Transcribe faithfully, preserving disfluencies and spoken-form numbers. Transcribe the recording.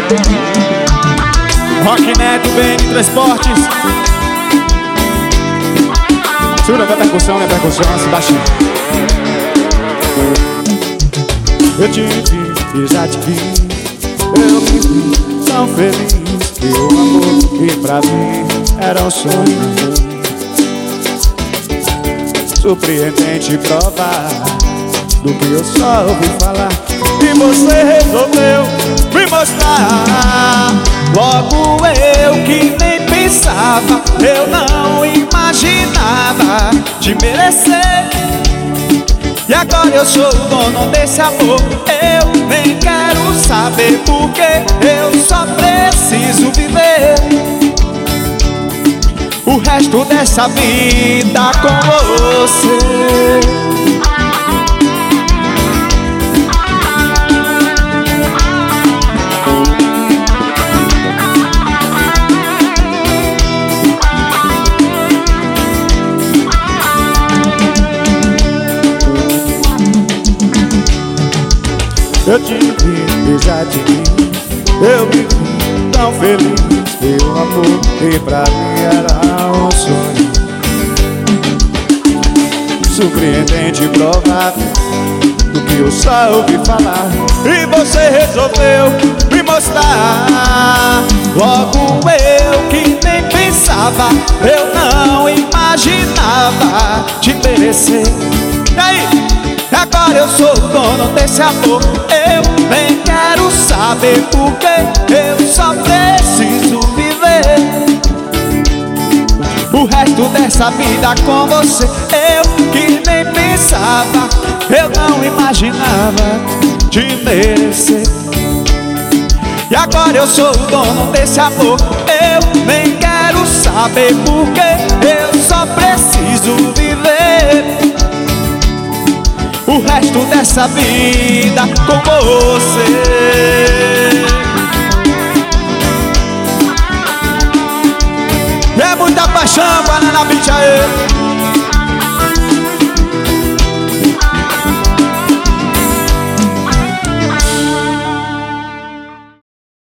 Rock Neto, B N Transportes. Segura a percussão, né? Percussão, assim baixinho. Eu te vi e já te vi. Eu me vi tão feliz. Que o amor que pra mim era um sonho. Surpreendente provar do que eu só ouvi falar. E você resolveu me mostrar. Logo eu que nem pensava, eu não imaginava te merecer. E agora eu sou o dono desse amor. Eu nem quero saber porque eu só preciso viver o resto dessa vida com você. Eu te vi e já te vi. Eu me vi tão feliz. Que o amor que pra mim era um sonho. Surpreendente e provável do que eu só ouvi falar. E você resolveu me mostrar. Logo eu que nem pensava, eu não imaginava te merecer. E aí? Agora eu sou o dono desse amor. Eu nem quero saber porque eu só preciso viver o resto dessa vida com você. Eu que nem pensava, eu não imaginava te merecer. E agora eu sou o dono desse amor. Eu nem quero saber porque eu só preciso viver o resto dessa vida com você. É muita paixão.